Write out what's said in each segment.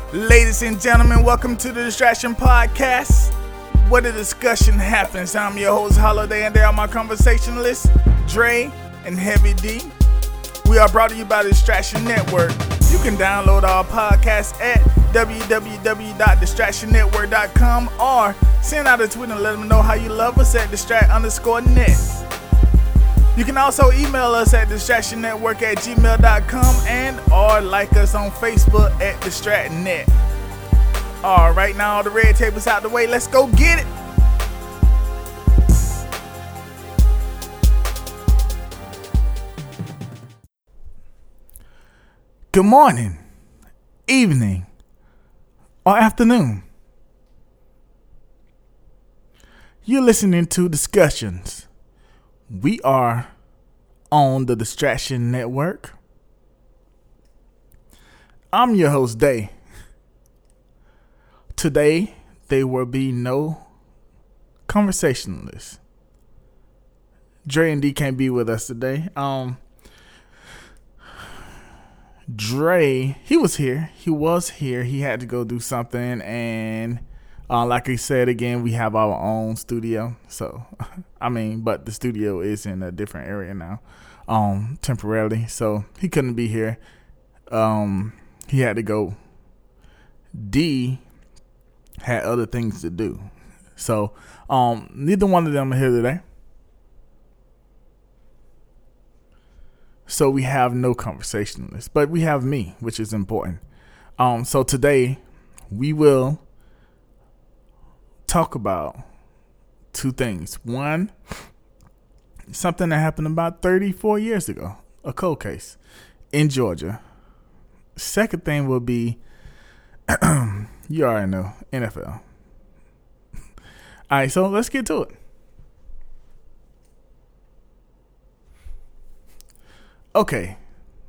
Ladies and gentlemen, welcome to the Distraction Podcast, where the discussion happens. I'm your host, Holiday, and they are my conversationalists, Dre and Heavy D. We are brought to you by the Distraction Network. You can download our podcast at www.distractionnetwork.com or send out a tweet and let them know how you love us at distract_net. You can also email us at distractionnetwork@gmail.com and or like us on Facebook at DistractNet. All right, now all the red tape is out the way. Let's go get it. Good morning, evening, or afternoon. You're listening to Discussions. We are on the Distraction Network. I'm your host, Day. Today, there will be no conversationalists. Dre and D can't be with us today. Dre, he was here. He had to go do something, and like I said again, we have our own studio. So, but the studio is in a different area now, temporarily. So he couldn't be here. He had to go. D had other things to do. So, neither one of them are here today. So we have no conversationalists, but we have me, which is important. So today we will talk about two things. One, something that happened about 34 years ago, a cold case in Georgia. Second thing will be, you already know, NFL. All right, so let's get to it. Okay.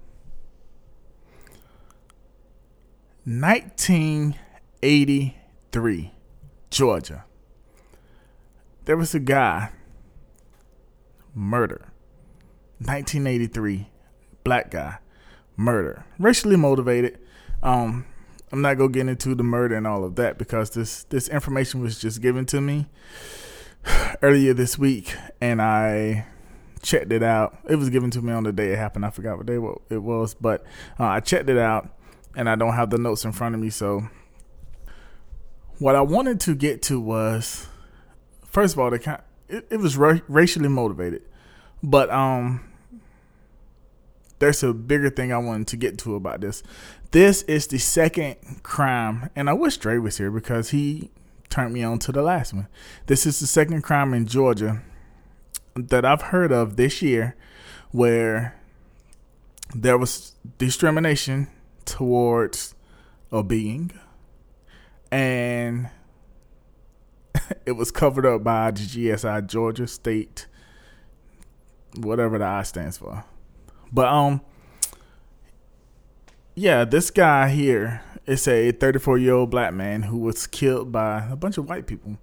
1983, Georgia. There was a guy, murder. 1983, black guy, murder. Racially motivated. I'm not going to get into the murder and all of that because this information was just given to me earlier this week, and I checked it out. It was given to me on the day it happened. I forgot what day it was, but I checked it out, and I don't have the notes in front of me. So what I wanted to get to was, first of all, it was racially motivated, but there's a bigger thing I wanted to get to about this. This is the second crime, and I wish Dre was here because he turned me on to the last one. This is the second crime in Georgia that I've heard of this year where there was discrimination towards a being, and it was covered up by the GSI, Georgia State, whatever the I stands for. But this guy here is a 34-year-old black man who was killed by a bunch of white people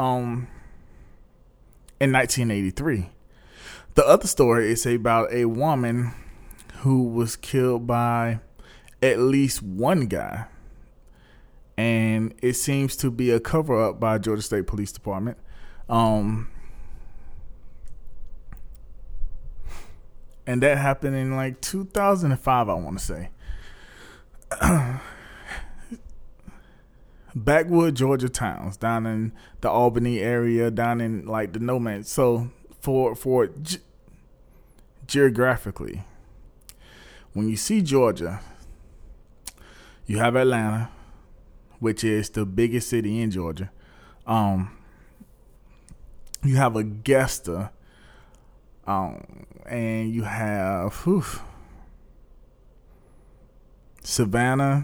in 1983. The other story is about a woman who was killed by at least one guy, and it seems to be a cover-up by Georgia State Police Department. And that happened in like 2005, I want to say. Backwood, Georgia towns down in the Albany area, down in like the no man. So for geographically, when you see Georgia, you have Atlanta, which is the biggest city in Georgia. You have Augusta, and you have Savannah.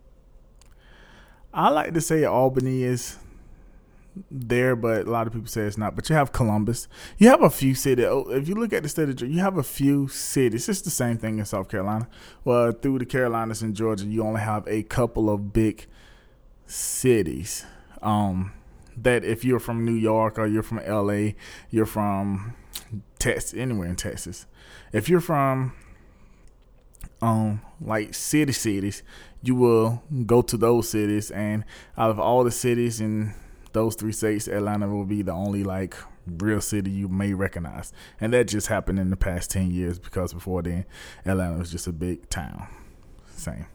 I like to say Albany is there, but a lot of people say it's not. But you have Columbus. You have a few cities. If you look at the state of Georgia, you have a few cities. It's the same thing in South Carolina. Well, through the Carolinas and Georgia, you only have a couple of big cities. That if you're from New York or you're from LA, you're from Texas, anywhere in Texas. If you're from like cities, you will go to those cities, and out of all the cities in those 3 states, Atlanta will be the only like real city you may recognize. And that just happened in the past 10 years, because before then Atlanta was just a big town. Same.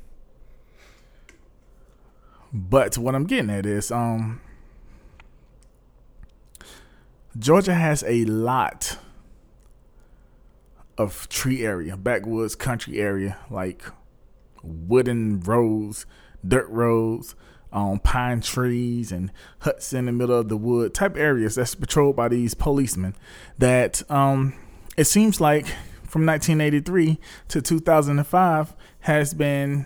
But what I'm getting at is Georgia has a lot of tree area, backwoods country area, like wooden roads, dirt roads, pine trees and huts in the middle of the wood type areas that's patrolled by these policemen that it seems like from 1983 to 2005 has been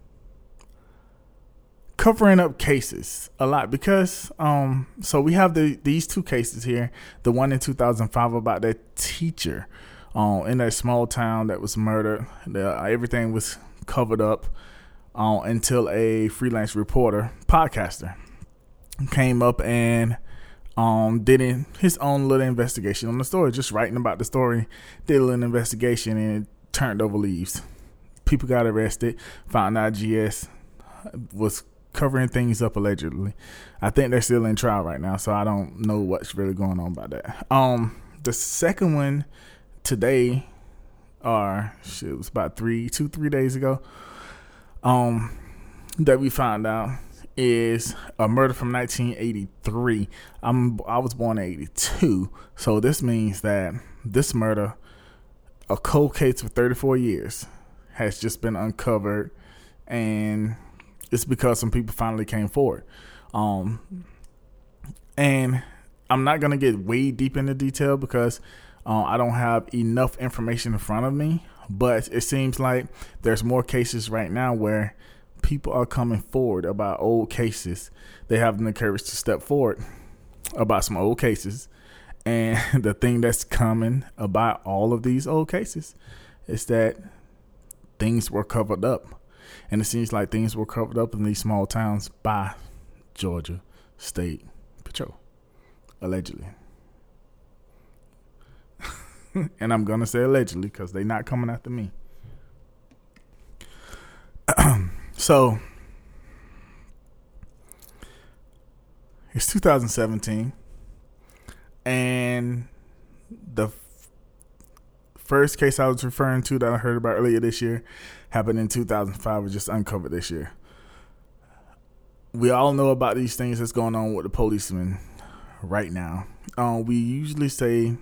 covering up cases a lot, because so we have these 2 cases here. The one in 2005 about that teacher in that small town that was murdered. Everything was covered up until a freelance reporter, podcaster, came up and did his own little investigation on the story, just writing about the story, did a little investigation, and it turned over leaves. People got arrested, found out GS was covering things up allegedly. I think they're still in trial right now, so I don't know what's really going on about that. The second one today, or it was about 3 days ago, that we found out is a murder from 1983. I was born in 82, so this means that this murder, a cold case for 34 years, has just been uncovered, and it's because some people finally came forward. And I'm not going to get way deep into detail because I don't have enough information in front of me, but it seems like there's more cases right now where people are coming forward about old cases. They have the courage to step forward about some old cases. And the thing that's coming about all of these old cases is that things were covered up. And it seems like things were covered up in these small towns by Georgia State Patrol, allegedly. And I'm going to say allegedly because they're not coming after me. So, it's 2017. And the first case I was referring to that I heard about earlier this year happened in 2005, was just uncovered this year. We all know about these things that's going on with the policemen right now. We usually say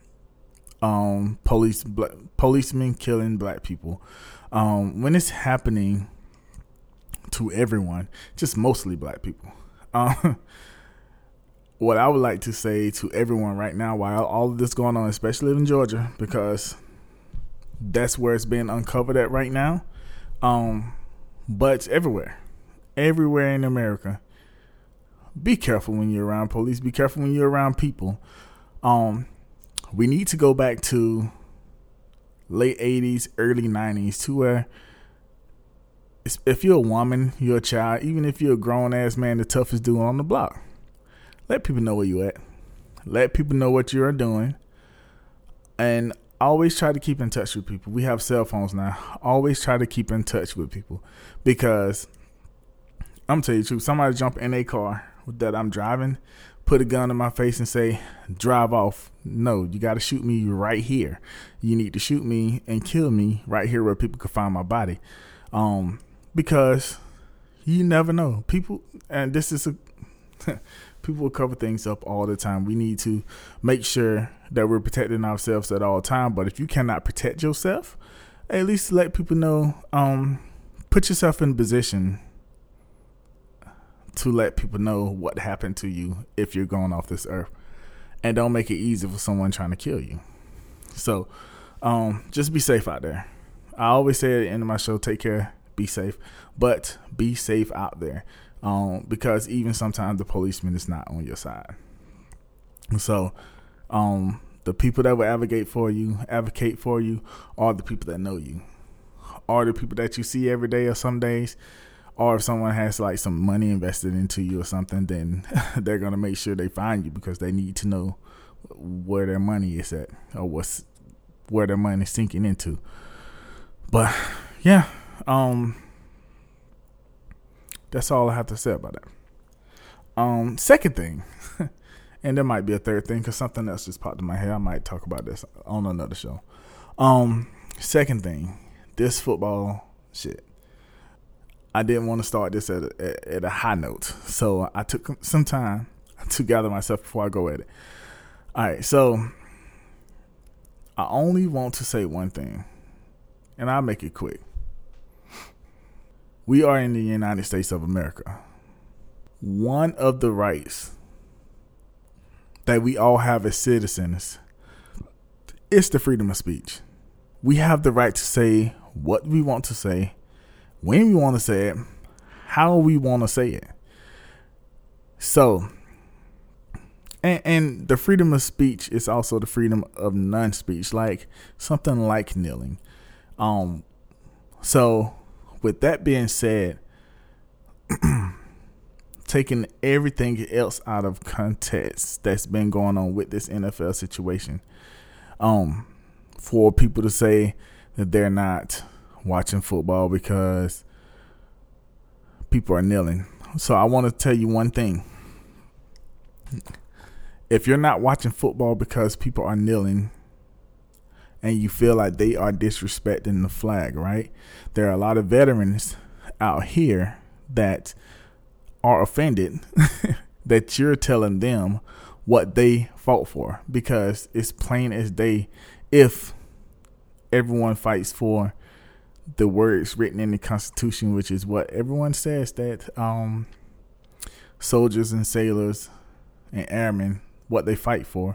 policemen killing black people. When it's happening to everyone, just mostly black people. What I would like to say to everyone right now, while all of this going on, especially in Georgia, because that's where it's being uncovered at right now. But everywhere in America, be careful when you're around police. Be careful when you're around people. We need to go back to late 80s, early 90s to where if you're a woman, you're a child, even if you're a grown ass man, the toughest dude on the block, let people know where you at. Let people know what you're doing. And always try to keep in touch with people. We have cell phones now. Always try to keep in touch with people. Because I'm telling you the truth, somebody jump in a car that I'm driving, put a gun in my face and say, drive off. No, you got to shoot me right here. You need to shoot me and kill me right here where people can find my body. Because you never know. People, and this is people will cover things up all the time. We need to make sure that we're protecting ourselves at all time. But if you cannot protect yourself, at least let people know. Put yourself in position to let people know what happened to you if you're going off this earth, and don't make it easy for someone trying to kill you. So, just be safe out there. I always say at the end of my show, take care, be safe, but be safe out there. Because even sometimes the policeman is not on your side. So, the people that will advocate for you are the people that know you, are the people that you see every day or some days. Or if someone has like some money invested into you or something, then they're going to make sure they find you because they need to know where their money is at or where their money is sinking into. But yeah, That's all I have to say about that. Second thing, and there might be a third thing because something else just popped in my head. I might talk about this on another show. Second thing, this football shit. I didn't want to start this at a high note, so I took some time to gather myself before I go at it. All right, so I only want to say one thing, and I'll make it quick. We are in the United States of America. One of the rights that we all have as citizens is the freedom of speech. We have the right to say what we want to say, when we want to say it, how we want to say it. So, and the freedom of speech is also the freedom of non-speech, like something like kneeling. So with that being said, taking everything else out of context that's been going on with this NFL situation, for people to say that they're not watching football because people are kneeling. So I want to tell you one thing. If you're not watching football because people are kneeling and you feel like they are disrespecting the flag, right? There are a lot of veterans out here that are offended that you're telling them what they fought for, because it's plain as day. If everyone fights for the words written in the Constitution, which is what everyone says, that soldiers and sailors and airmen, what they fight for.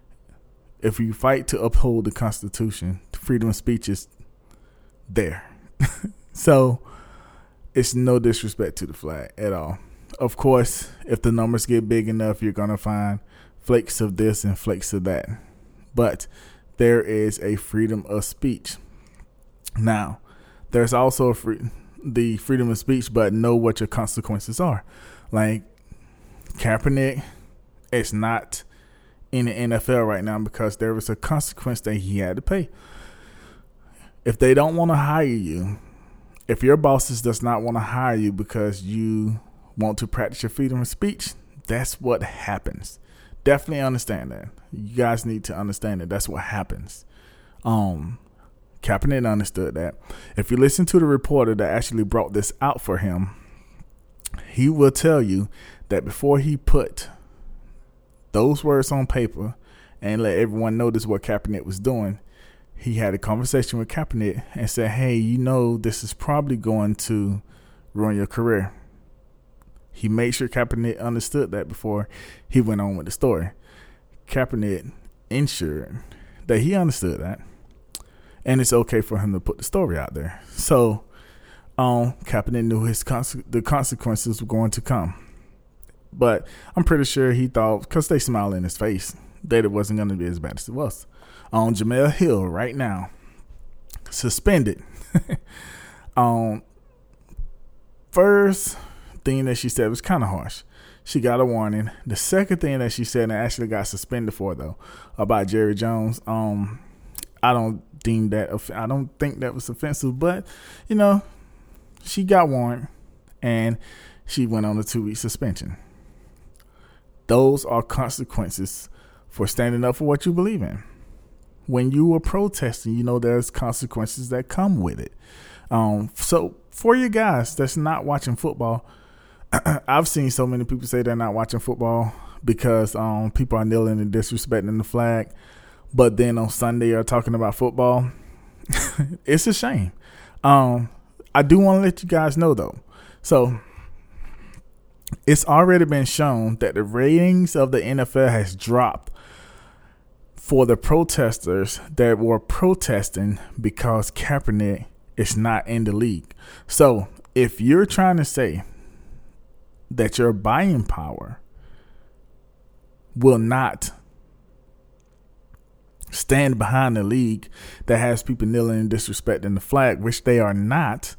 If you fight to uphold the Constitution, freedom of speech is there. So it's no disrespect to the flag at all. Of course, if the numbers get big enough, you're going to find flakes of this and flakes of that. But there is a freedom of speech. Now, there's also the freedom of speech, but know what your consequences are. Like Kaepernick, it's not in the NFL right now because there was a consequence that he had to pay. If they don't want to hire you, if your bosses does not want to hire you because you want to practice your freedom of speech, that's what happens. Definitely understand that. You guys need to understand that that's what happens. Kaepernick understood that. If you listen to the reporter that actually brought this out for him, he will tell you that before he put those words on paper and let everyone notice what Kaepernick was doing, he had a conversation with Kaepernick and said, hey, you know, this is probably going to ruin your career. He made sure Kaepernick understood that before he went on with the story. Kaepernick ensured that he understood that, and it's okay for him to put the story out there. So Kaepernick knew the consequences were going to come. But I'm pretty sure he thought, because they smiled in his face, that it wasn't going to be as bad as it was. Jemele Hill right now, suspended. First thing that she said was kind of harsh. She got a warning. The second thing that she said and actually got suspended for, though, about Jerry Jones, I don't think that was offensive, but you know, she got warned and she went on a 2-week suspension. Those are consequences for standing up for what you believe in. When you are protesting, you know there's consequences that come with it. So for you guys that's not watching football, I've seen so many people say they're not watching football because people are kneeling and disrespecting the flag, but then on Sunday are talking about football. It's a shame. I do want to let you guys know, though. So it's already been shown that the ratings of the NFL has dropped for the protesters that were protesting because Kaepernick is not in the league. So if you're trying to say that your buying power will not stand behind the league that has people kneeling and disrespecting the flag, which they are not,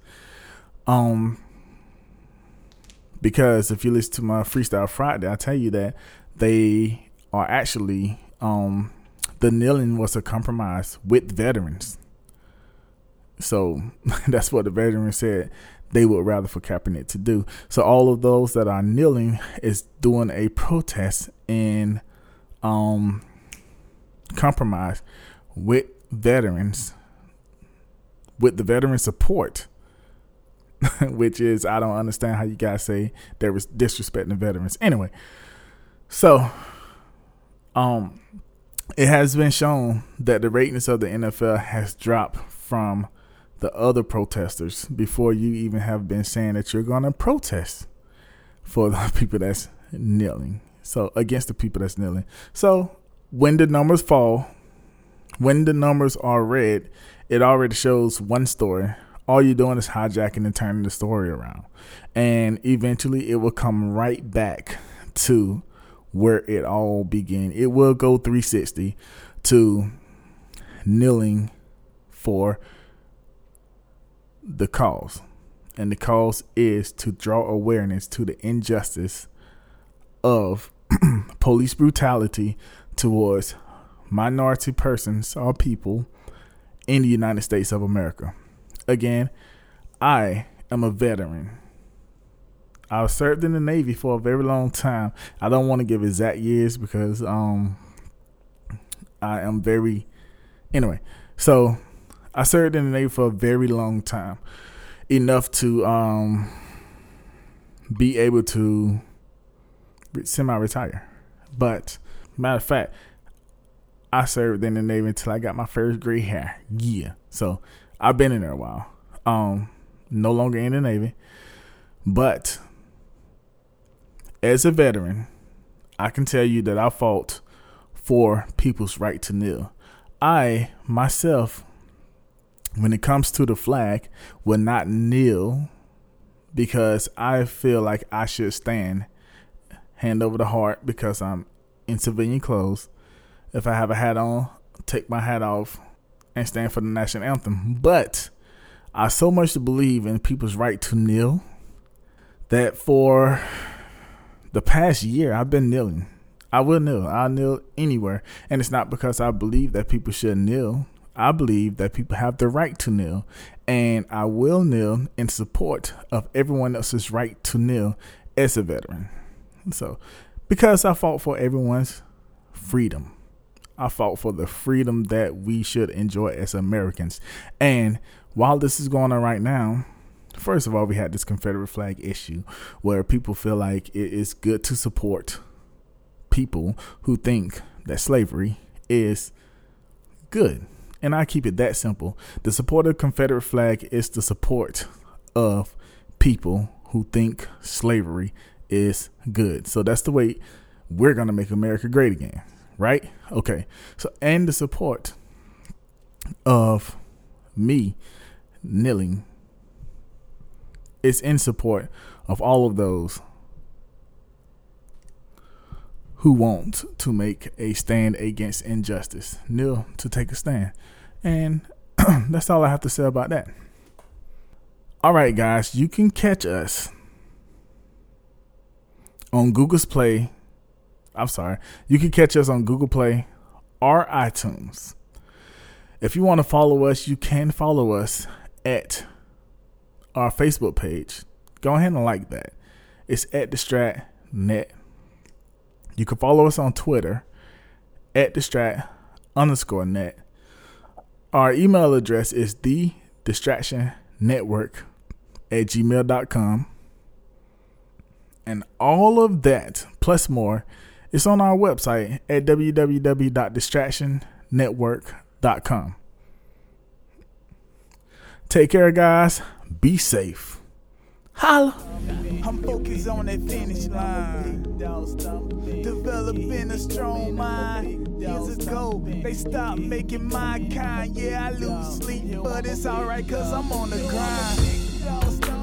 because if you listen to my Freestyle Friday, I tell you that they are actually, the kneeling was a compromise with veterans. So that's what the veteran said. they would rather for Kaepernick to do. So all of those that are kneeling is doing a protest in compromise with veterans, with the veteran support, which is, I don't understand how you guys say there was disrespecting the veterans. Anyway, so it has been shown that the ratings of the NFL has dropped from the other protesters before you even have been saying that you're going to protest for the people that's kneeling. So against the people that's kneeling. So when the numbers fall, when the numbers are red, it already shows one story. All you're doing is hijacking and turning the story around. And eventually it will come right back to where it all began. It will go 360 to kneeling for the cause. And the cause is to draw awareness to the injustice of police brutality towards minority persons or people in the United States of America. Again, I am a veteran. I served in the Navy for a very long time. I don't want to give exact years because I am very... Anyway, so I served in the Navy for a very long time. Enough to be able to semi-retire. But, matter of fact, I served in the Navy until I got my first gray hair. Yeah. So, I've been in there a while. No longer in the Navy. But as a veteran, I can tell you that I fought for people's right to kneel. I, myself, when it comes to the flag, will not kneel because I feel like I should stand hand over the heart because I'm in civilian clothes. If I have a hat on, take my hat off and stand for the national anthem. But I so much believe in people's right to kneel that for the past year I've been kneeling. I will kneel. I'll kneel anywhere. And it's not because I believe that people should kneel. I believe that people have the right to kneel. And I will kneel in support of everyone else's right to kneel as a veteran. So, because I fought for everyone's freedom. I fought for the freedom that we should enjoy as Americans. And while this is going on right now, first of all, we had this Confederate flag issue where people feel like it is good to support people who think that slavery is good. And I keep it that simple. The support of the Confederate flag is the support of people who think slavery is good. So that's the way we're going to make America great again. Right? Okay. So, and the support of me kneeling is in support of all of those who want to make a stand against injustice. Kneel to take a stand. And that's all I have to say about that. All right, guys, you can catch us on Google's Play. You can catch us on Google Play or iTunes. If you want to follow us, you can follow us at our Facebook page. Go ahead and like that. It's at DistractNet. You can follow us on Twitter at @distract_net. Our email address is thedistractionnetwork@gmail.com. And all of that plus more is on our website at www.distractionnetwork.com. Take care, guys. Be safe. Holla. I'm focused on that finish line. Developing a strong mind. Years ago, they stopped making my kind. Yeah, I lose sleep, but it's alright, cause I'm on the grind.